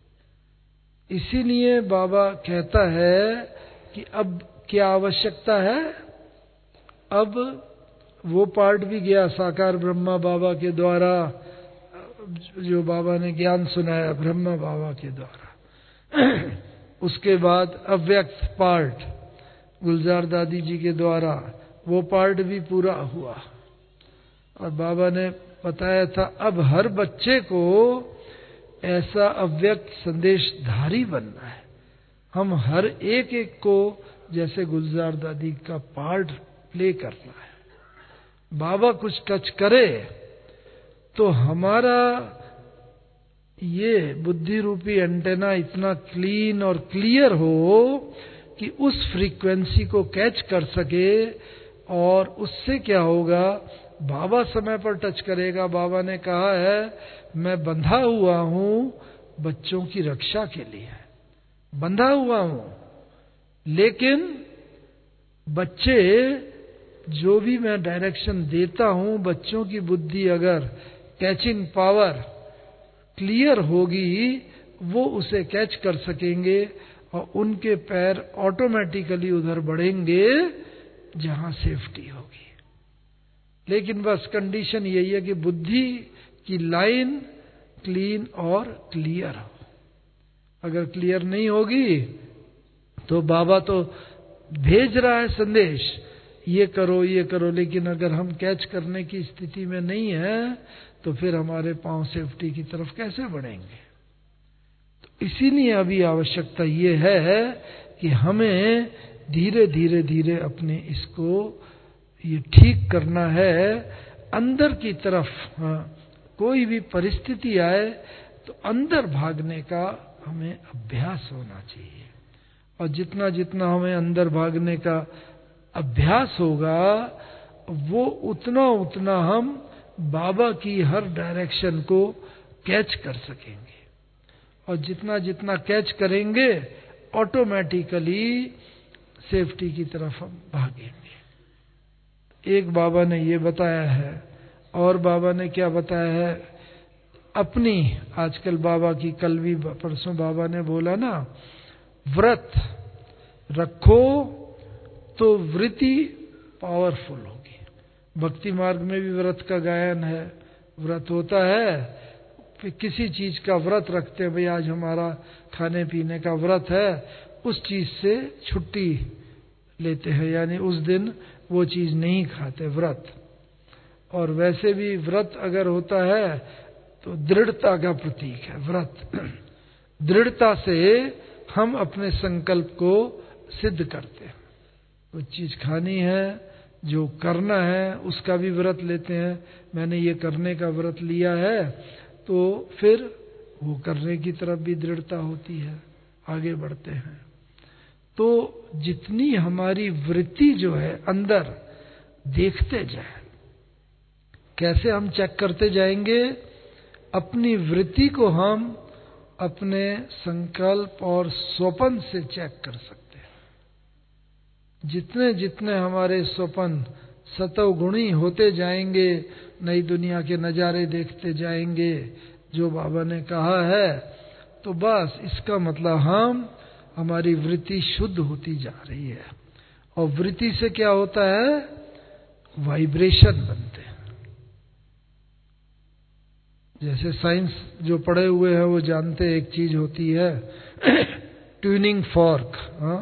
इसीलिए बाबा कहता है कि अब क्या आवश्यकता है। अब वो पार्ट भी गया साकार ब्रह्मा बाबा के द्वारा, जो बाबा ने ज्ञान सुनाया ब्रह्मा बाबा के द्वारा। उसके बाद अव्यक्त पार्ट गुलजार दादी जी के द्वारा, वो पार्ट भी पूरा हुआ। और बाबा ने बताया था अब हर बच्चे को ऐसा अव्यक्त संदेशधारी बनना है। हम हर एक एक को जैसे गुलजार दादी का पार्ट प्ले करना है। बाबा कुछ टच करे तो हमारा ये बुद्धि रूपी एंटेना इतना क्लीन और क्लियर हो कि उस फ्रीक्वेंसी को कैच कर सके। और उससे क्या होगा, बाबा समय पर टच करेगा। बाबा ने कहा है मैं बंधा हुआ हूं बच्चों की रक्षा के लिए, बंधा हुआ हूं, लेकिन बच्चे जो भी मैं डायरेक्शन देता हूं, बच्चों की बुद्धि अगर कैचिंग पावर क्लियर होगी, वो उसे कैच कर सकेंगे और उनके पैर ऑटोमेटिकली उधर बढ़ेंगे जहां सेफ्टी होगी। लेकिन बस कंडीशन यही है कि बुद्धि की लाइन क्लीन और क्लियर हो। अगर क्लियर नहीं होगी तो बाबा तो भेज रहा है संदेश, ये करो ये करो, लेकिन अगर हम कैच करने की स्थिति में नहीं है तो फिर हमारे पांव सेफ्टी की तरफ कैसे बढ़ेंगे। तो इसीलिए अभी आवश्यकता ये है कि हमें धीरे धीरे धीरे अपने इसको ये ठीक करना है अंदर की तरफ। कोई भी परिस्थिति आए तो अंदर भागने का हमें अभ्यास होना चाहिए। और जितना जितना हमें अंदर भागने का अभ्यास होगा, वो उतना उतना हम बाबा की हर डायरेक्शन को कैच कर सकेंगे। और जितना जितना कैच करेंगे, ऑटोमेटिकली सेफ्टी की तरफ हम भागेंगे। एक बाबा ने ये बताया है, और बाबा ने क्या बताया है अपनी, आजकल बाबा की, कल भी परसों बाबा ने बोला ना, व्रत रखो तो वृत्ति पावरफुल होगी। भक्ति मार्ग में भी व्रत का गायन है, व्रत होता है, फिर किसी चीज का व्रत रखते हैं, भाई आज हमारा खाने पीने का व्रत है, उस चीज से छुट्टी लेते हैं, यानी उस दिन वो चीज नहीं खाते, व्रत। और वैसे भी व्रत अगर होता है तो दृढ़ता का प्रतीक है व्रत। दृढ़ता से हम अपने संकल्प को सिद्ध करते हैं। कुछ चीज खानी है, जो करना है उसका भी व्रत लेते हैं। मैंने ये करने का व्रत लिया है, तो फिर वो करने की तरफ भी दृढ़ता होती है, आगे बढ़ते हैं। तो जितनी हमारी वृत्ति जो है अंदर देखते जाए, कैसे हम चेक करते जाएंगे? अपनी वृत्ति को हम अपने संकल्प और स्वप्न से चेक कर सकते हैं। जितने जितने हमारे स्वप्न सतोगुणी होते जाएंगे, नई दुनिया के नजारे देखते जाएंगे जो बाबा ने कहा है, तो बस इसका मतलब हमारी वृत्ति शुद्ध होती जा रही है। और वृत्ति से क्या होता है? वाइब्रेशन बनते हैं। जैसे साइंस जो पढ़े हुए हैं वो जानते हैं, एक चीज होती है ट्यूनिंग फॉर्क।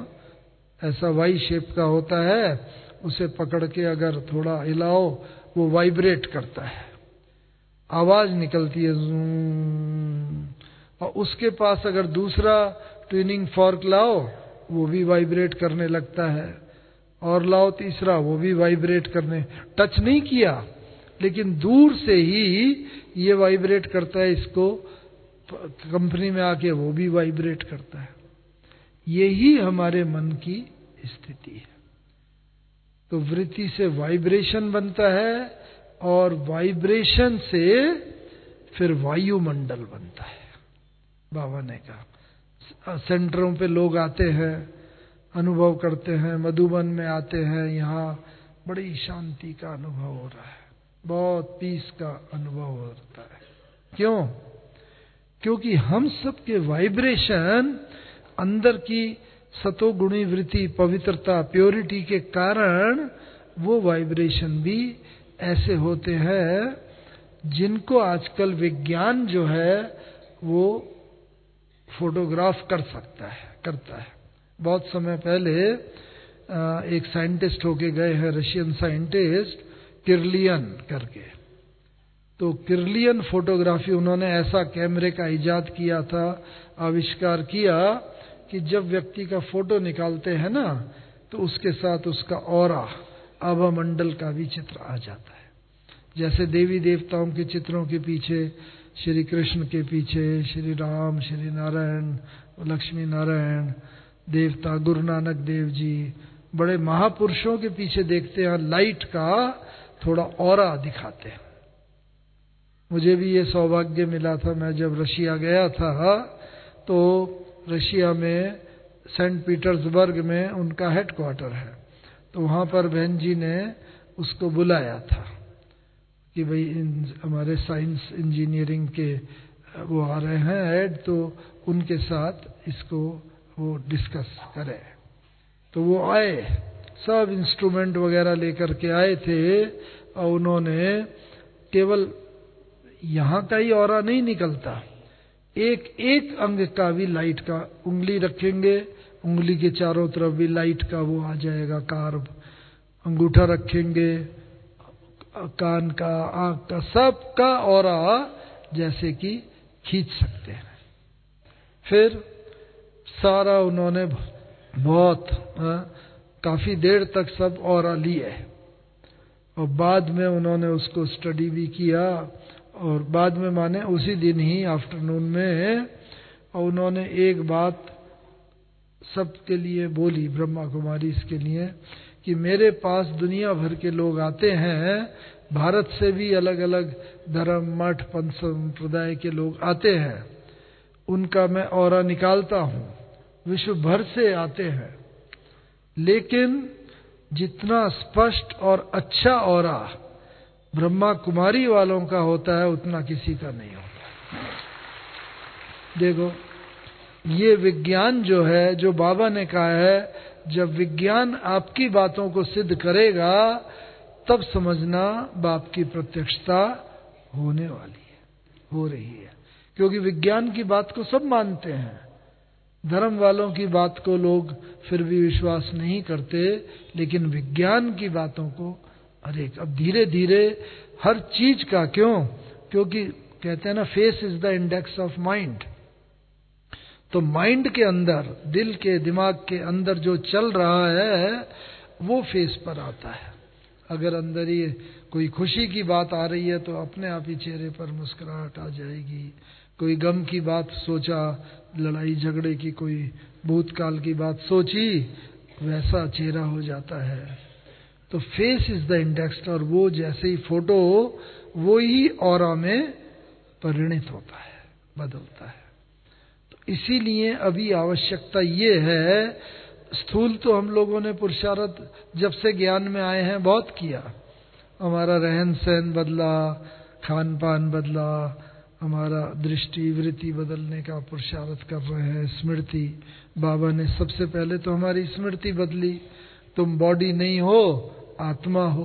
ऐसा वाई शेप का होता है, उसे पकड़ के अगर थोड़ा हिलाओ वो वाइब्रेट करता है, आवाज निकलती है ज़ूम। और उसके पास अगर दूसरा ट्यूनिंग फॉर्क लाओ वो भी वाइब्रेट करने लगता है, और लाओ तीसरा वो भी वाइब्रेट करने, टच नहीं किया लेकिन दूर से ही ये वाइब्रेट करता है, इसको कंपनी में आके वो भी वाइब्रेट करता है। यही हमारे मन की स्थिति है। तो वृत्ति से वाइब्रेशन बनता है, और वाइब्रेशन से फिर वायुमंडल बनता है। बाबा ने कहा सेंटरों पे लोग आते हैं, अनुभव करते हैं, मधुबन में आते हैं, यहाँ बड़ी शांति का अनुभव हो रहा है, बहुत पीस का अनुभव होता है। क्यों? क्योंकि हम सबके वाइब्रेशन अंदर की सतोगुणी वृत्ति, पवित्रता, प्योरिटी के कारण वो वाइब्रेशन भी ऐसे होते हैं जिनको आजकल विज्ञान जो है वो फोटोग्राफ करता है। बहुत समय पहले एक साइंटिस्ट होके गए हैं, रशियन साइंटिस्ट किर्लियन करके। तो किर्लियन फोटोग्राफी, उन्होंने ऐसा कैमरे का इजाद किया था, आविष्कार किया कि जब व्यक्ति का फोटो निकालते हैं ना, तो उसके साथ उसका ऑरा, आभामंडल का भी चित्र आ जाता है। जैसे देवी देवताओं के चित्रों के पीछे, श्री कृष्ण के पीछे श्री राम, श्री नारायण, लक्ष्मी नारायण देवता, गुरु नानक देव जी, बड़े महापुरुषों के पीछे देखते हैं लाइट का थोड़ा ऑरा दिखाते हैं। मुझे भी ये सौभाग्य मिला था, मैं जब रशिया गया था तो रशिया में सेंट पीटर्सबर्ग में उनका हेडक्वार्टर है। तो वहां पर बहन जी ने उसको बुलाया था कि भाई हमारे साइंस इंजीनियरिंग के वो आ रहे हैं हेड, तो उनके साथ इसको वो डिस्कस करें। तो वो आए, सब इंस्ट्रूमेंट वगैरह लेकर के आए थे, और उन्होंने केवल यहाँ का ही ऑरा नहीं निकलता, एक एक अंग का भी लाइट का, उंगली रखेंगे, उंगली के चारों तरफ भी लाइट का वो आ जाएगा कार्ब, अंगूठा रखेंगे, कान का, आंख का, सब का ऑरा जैसे कि खींच सकते हैं। फिर सारा उन्होंने बहुत काफी देर तक सब ऑरा लिए, और बाद में उन्होंने उसको स्टडी भी किया, और बाद में माने उसी दिन ही आफ्टरनून में, और उन्होंने एक बात सबके लिए बोली, ब्रह्मा कुमारी इसके लिए, कि मेरे पास दुनिया भर के लोग आते हैं, भारत से भी अलग अलग धर्म, मठ, पंथ संप्रदाय के लोग आते हैं, उनका मैं ऑरा निकालता हूं, विश्व भर से आते हैं, लेकिन जितना स्पष्ट और अच्छा ऑरा ब्रह्मा कुमारी वालों का होता है उतना किसी का नहीं होता। देखो ये विज्ञान जो है, जो बाबा ने कहा है, जब विज्ञान आपकी बातों को सिद्ध करेगा तब समझना बाप की प्रत्यक्षता होने वाली है, हो रही है। क्योंकि विज्ञान की बात को सब मानते हैं, धर्म वालों की बात को लोग फिर भी विश्वास नहीं करते, लेकिन विज्ञान की बातों को अरे अब धीरे धीरे हर चीज का, क्यों? क्योंकि कहते हैं ना, face is the index of mind. तो माइंड के अंदर, दिल के, दिमाग के अंदर जो चल रहा है वो फेस पर आता है। अगर अंदर ही कोई खुशी की बात आ रही है तो अपने आप ही चेहरे पर मुस्कुराहट आ जाएगी, कोई गम की बात सोचा, लड़ाई झगड़े की कोई भूतकाल की बात सोची, वैसा चेहरा हो जाता है। तो फेस इज द इंडेक्स, और वो जैसे ही फोटो वो ही ऑरा में परिणित होता है, बदलता है। तो इसीलिए अभी आवश्यकता ये है, स्थूल तो हम लोगों ने पुरुषार्थ जब से ज्ञान में आए हैं बहुत किया। हमारा रहन सहन बदला, खान पान बदला, हमारा दृष्टि वृत्ति बदलने का पुरुषार्थ कर रहे हैं। स्मृति, बाबा ने सबसे पहले तो हमारी स्मृति बदली। तुम बॉडी नहीं हो, आत्मा हो।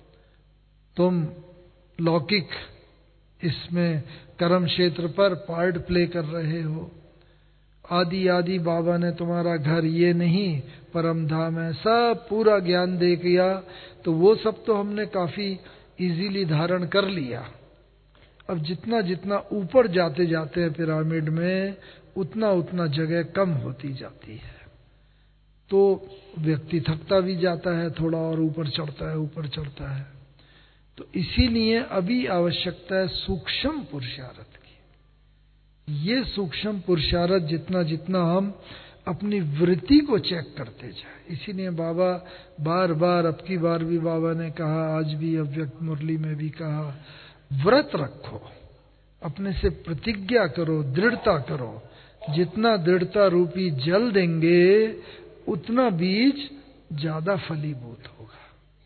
तुम लौकिक इसमें कर्म क्षेत्र पर पार्ट प्ले कर रहे हो। आदि आदि बाबा ने तुम्हारा घर ये नहीं परम धाम है, सब पूरा ज्ञान दे दिया। तो वो सब तो हमने काफी इजीली धारण कर लिया। अब जितना जितना ऊपर जाते जाते हैं पिरामिड में, उतना उतना जगह कम होती जाती है। तो व्यक्ति थकता भी जाता है, थोड़ा और ऊपर चढ़ता है, ऊपर चढ़ता है। तो इसीलिए अभी आवश्यकता है सूक्ष्म पुरुषार्थ की। ये सूक्ष्म पुरुषार्थ जितना जितना हम अपनी वृत्ति को चेक करते जाए, इसीलिए बाबा बार बार, अब की बार भी बाबा ने कहा, आज भी अव्यक्त मुरली में भी कहा, व्रत रखो, अपने से प्रतिज्ञा करो, दृढ़ता करो। जितना दृढ़ता रूपी जल देंगे उतना बीज ज्यादा फलीभूत होगा।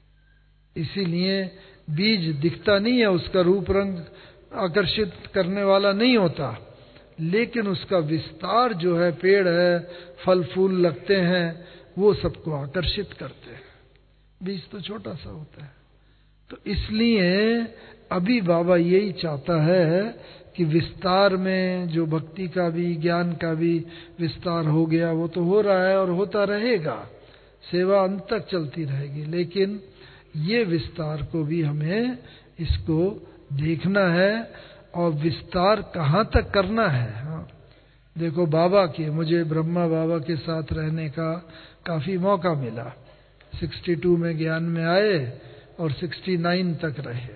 इसीलिए बीज दिखता नहीं है, उसका रूप रंग आकर्षित करने वाला नहीं होता, लेकिन उसका विस्तार जो है, पेड़ है, फल फूल लगते हैं, वो सबको आकर्षित करते हैं। बीज तो छोटा सा होता है। तो इसलिए अभी बाबा यही चाहता है कि विस्तार में जो भक्ति का भी, ज्ञान का भी विस्तार हो गया, वो तो हो रहा है और होता रहेगा, सेवा अंत तक चलती रहेगी। लेकिन ये विस्तार को भी हमें इसको देखना है, और विस्तार कहाँ तक करना है। हाँ, देखो बाबा के, मुझे ब्रह्मा बाबा के साथ रहने का काफी मौका मिला। 62 में ज्ञान में आए और 69 तक रहे।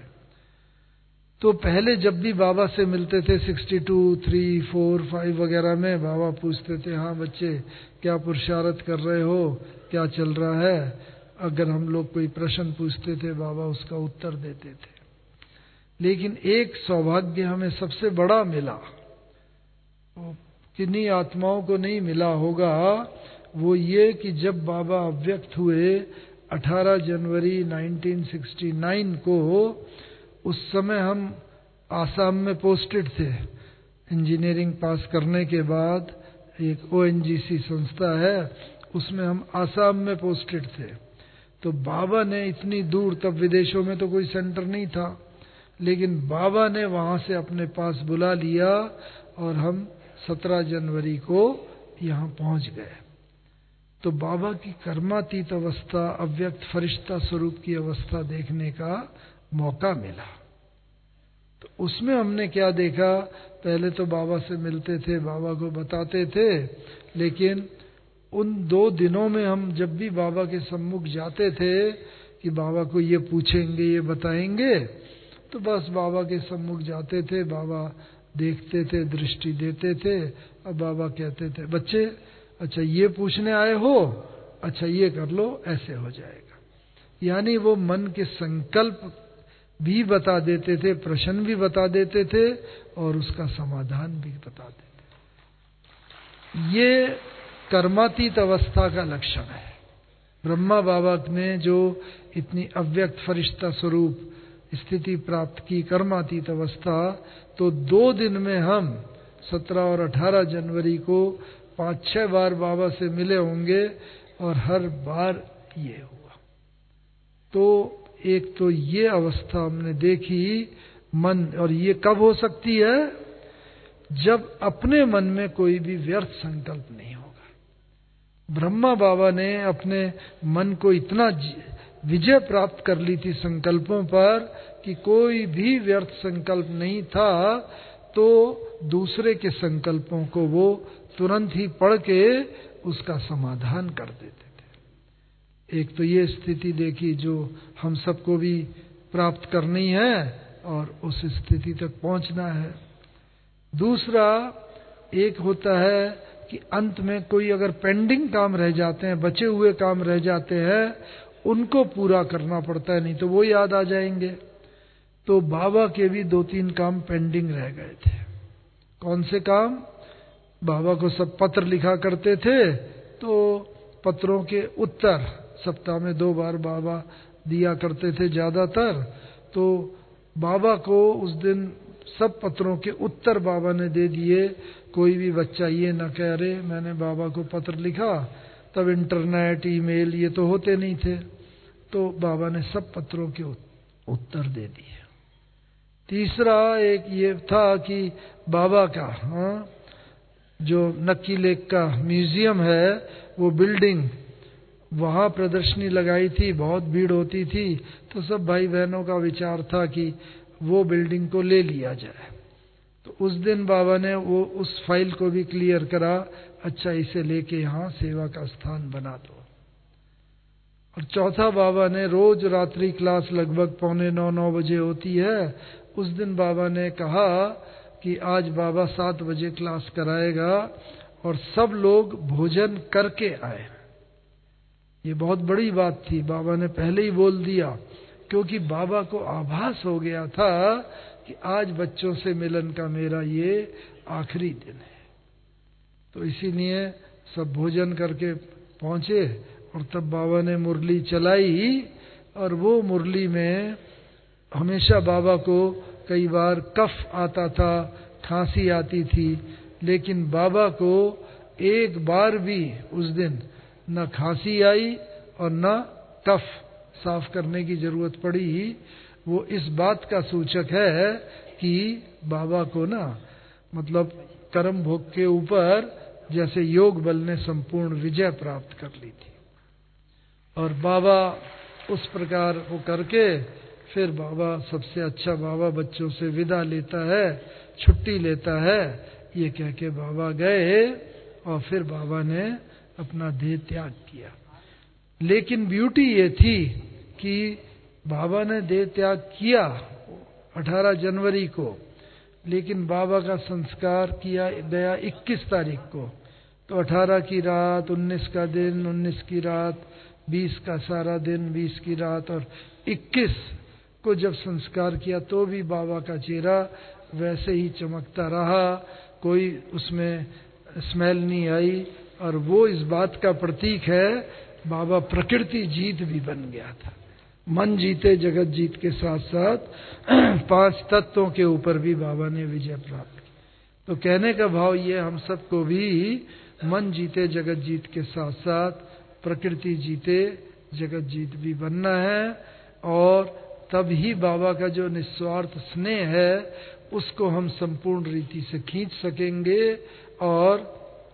तो पहले जब भी बाबा से मिलते थे 62, 3, 4, 5 वगैरह में, बाबा पूछते थे, हाँ बच्चे क्या पुरुषार्थ कर रहे हो, क्या चल रहा है। अगर हम लोग कोई प्रश्न पूछते थे, बाबा उसका उत्तर देते थे। लेकिन एक सौभाग्य हमें सबसे बड़ा मिला, किन्हीं आत्माओं को नहीं मिला होगा, वो ये कि जब बाबा अव्यक्त हुए 18 जनवरी 1969 को, उस समय हम आसाम में पोस्टेड थे। इंजीनियरिंग पास करने के बाद एक ONGC संस्था है, उसमें हम आसाम में पोस्टेड थे। तो बाबा ने इतनी दूर, तब विदेशों में तो कोई सेंटर नहीं था, लेकिन बाबा ने वहां से अपने पास बुला लिया और हम 17 जनवरी को यहाँ पहुंच गए। तो बाबा की कर्मातीत अवस्था, अव्यक्त फरिश्ता स्वरूप की अवस्था देखने का मौका मिला। तो उसमें हमने क्या देखा, पहले तो बाबा से मिलते थे, बाबा को बताते थे, लेकिन उन 2 दिनों में हम जब भी बाबा के सम्मुख जाते थे कि बाबा को ये पूछेंगे, ये बताएंगे, तो बस बाबा के सम्मुख जाते थे, बाबा देखते थे, दृष्टि देते थे, अब बाबा कहते थे, बच्चे अच्छा ये पूछने आए हो, अच्छा ये कर लो, ऐसे हो जाएगा। यानी वो मन के संकल्प भी बता देते थे, प्रश्न भी बता देते थे, और उसका समाधान भी बता देते थे। ये कर्मातीत अवस्था का लक्षण है। ब्रह्मा बाबा ने जो इतनी अव्यक्त फरिश्ता स्वरूप स्थिति प्राप्त की, कर्मातीत अवस्था, तो 2 दिन में हम 17 और 18 जनवरी को 5-6 बार बाबा से मिले होंगे, और हर बार ये हुआ। तो एक तो ये अवस्था हमने देखी मन, और ये कब हो सकती है, जब अपने मन में कोई भी व्यर्थ संकल्प नहीं होगा। ब्रह्मा बाबा ने अपने मन को इतना विजय प्राप्त कर ली थी संकल्पों पर कि कोई भी व्यर्थ संकल्प नहीं था, तो दूसरे के संकल्पों को वो तुरंत ही पढ़ के उसका समाधान कर देते थे। एक तो ये स्थिति देखी जो हम सबको भी प्राप्त करनी है और उस स्थिति तक पहुंचना है। दूसरा एक होता है कि अंत में कोई अगर पेंडिंग काम रह जाते हैं, बचे हुए काम रह जाते हैं, उनको पूरा करना पड़ता है, नहीं तो वो याद आ जाएंगे। तो बाबा के भी 2-3 काम पेंडिंग रह गए थे। कौन से काम? बाबा को सब पत्र लिखा करते थे, तो पत्रों के उत्तर सप्ताह में 2 बार बाबा दिया करते थे ज्यादातर। तो बाबा को उस दिन सब पत्रों के उत्तर बाबा ने दे दिए। कोई भी बच्चा ये न कह, अरे मैंने बाबा को पत्र लिखा, तब इंटरनेट ईमेल ये तो होते नहीं थे, तो बाबा ने सब पत्रों के उत्तर दे दिए। तीसरा एक ये था कि बाबा का जो नक्की लेक का म्यूजियम है, वो बिल्डिंग, वहां प्रदर्शनी लगाई थी, बहुत भीड़ होती थी, तो सब भाई बहनों का विचार था कि वो बिल्डिंग को ले लिया जाए। तो उस दिन बाबा ने वो उस फाइल को भी क्लियर करा, अच्छा इसे लेके यहाँ सेवा का स्थान बना दो। और चौथा, बाबा ने रोज रात्रि क्लास लगभग 8:45-9 बजे होती है, उस दिन बाबा ने कहा कि आज बाबा 7 बजे क्लास कराएगा और सब लोग भोजन करके आए। ये बहुत बड़ी बात थी, बाबा ने पहले ही बोल दिया, क्योंकि बाबा को आभास हो गया था कि आज बच्चों से मिलन का मेरा ये आखिरी दिन है। तो इसीलिए सब भोजन करके पहुंचे और तब बाबा ने मुरली चलाई। और वो मुरली में हमेशा बाबा को कई बार कफ आता था, खांसी आती थी, लेकिन बाबा को एक बार भी उस दिन न खांसी आई और न कफ साफ करने की जरूरत पड़ी। वो इस बात का सूचक है कि बाबा को ना, मतलब कर्म भोग के ऊपर जैसे योग बल ने संपूर्ण विजय प्राप्त कर ली थी। और बाबा उस प्रकार वो करके फिर बाबा सबसे अच्छा, बाबा बच्चों से विदा लेता है, छुट्टी लेता है, ये कह के बाबा गए और फिर बाबा ने अपना देह त्याग किया। लेकिन ब्यूटी ये थी कि बाबा ने देह त्याग किया 18 जनवरी को, लेकिन बाबा का संस्कार किया गया 21 तारीख को। तो 18 की रात, 19 का दिन, 19 की रात, 20 का सारा दिन, 20 की रात, और 21 को जब संस्कार किया तो भी बाबा का चेहरा वैसे ही चमकता रहा, कोई उसमें स्मेल नहीं आई। और वो इस बात का प्रतीक है, बाबा प्रकृति जीत भी बन गया था। मन जीते जगत जीत के साथ साथ 5 तत्वों के ऊपर भी बाबा ने विजय प्राप्त की। तो कहने का भाव ये, हम सबको भी मन जीते जगत जीत के साथ साथ प्रकृति जीते जगत जीत भी बनना है। और तब ही बाबा का जो निस्वार्थ स्नेह है उसको हम संपूर्ण रीति से खींच सकेंगे। और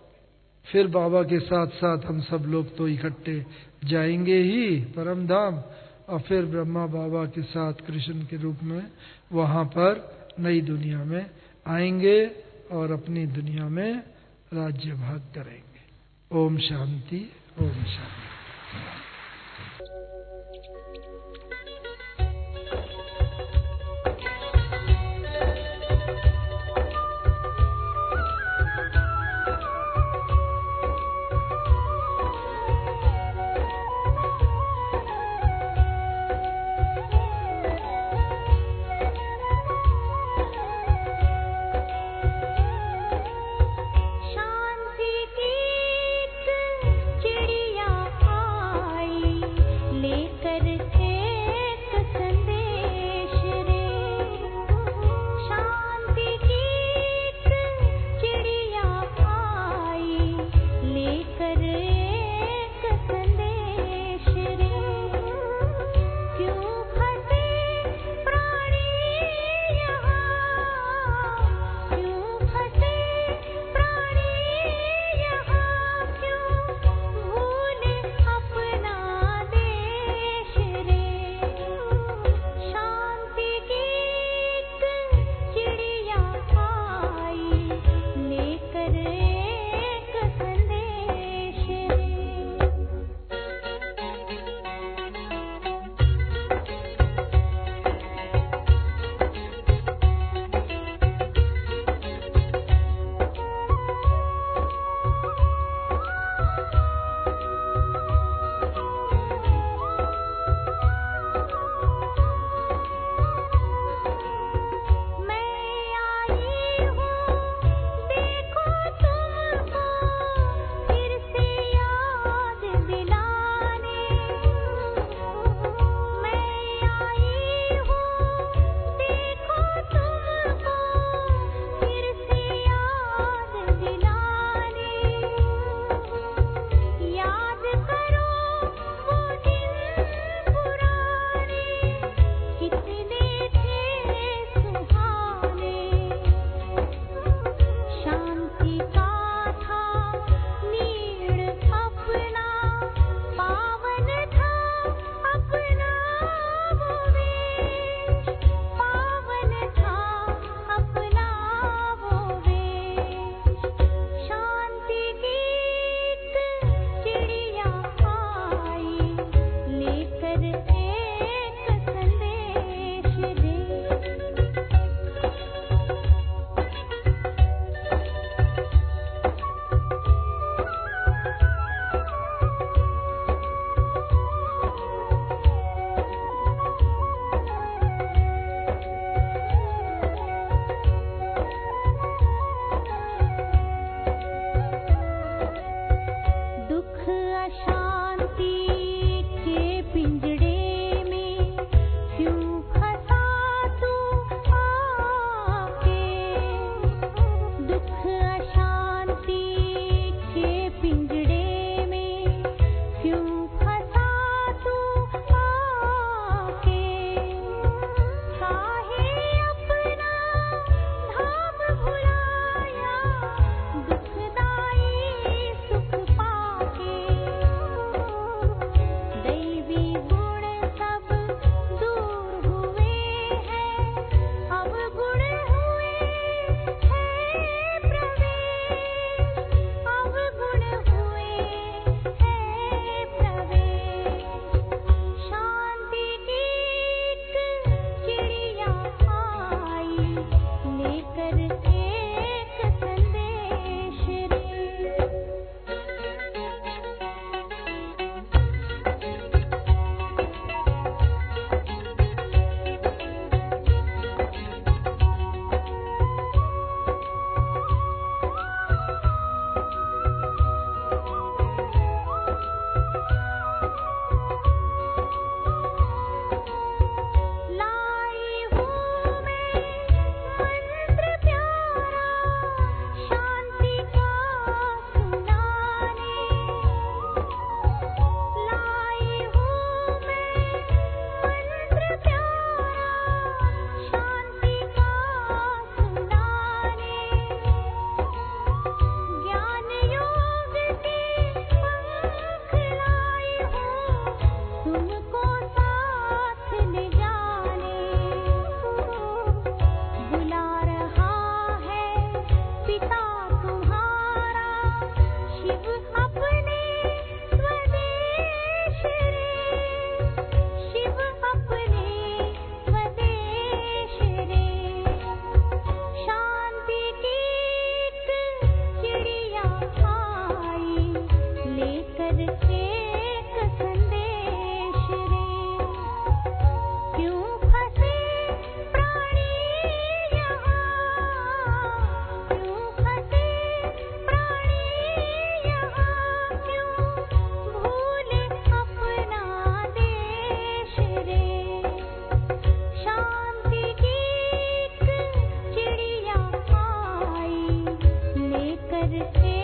फिर बाबा के साथ साथ हम सब लोग तो इकट्ठे जाएंगे ही परम धाम, और फिर ब्रह्मा बाबा के साथ कृष्ण के रूप में वहां पर नई दुनिया में आएंगे और अपनी दुनिया में राज्य भाग करेंगे। ओम शांति, ओम शांति। चिड़िया आई लेकर थे।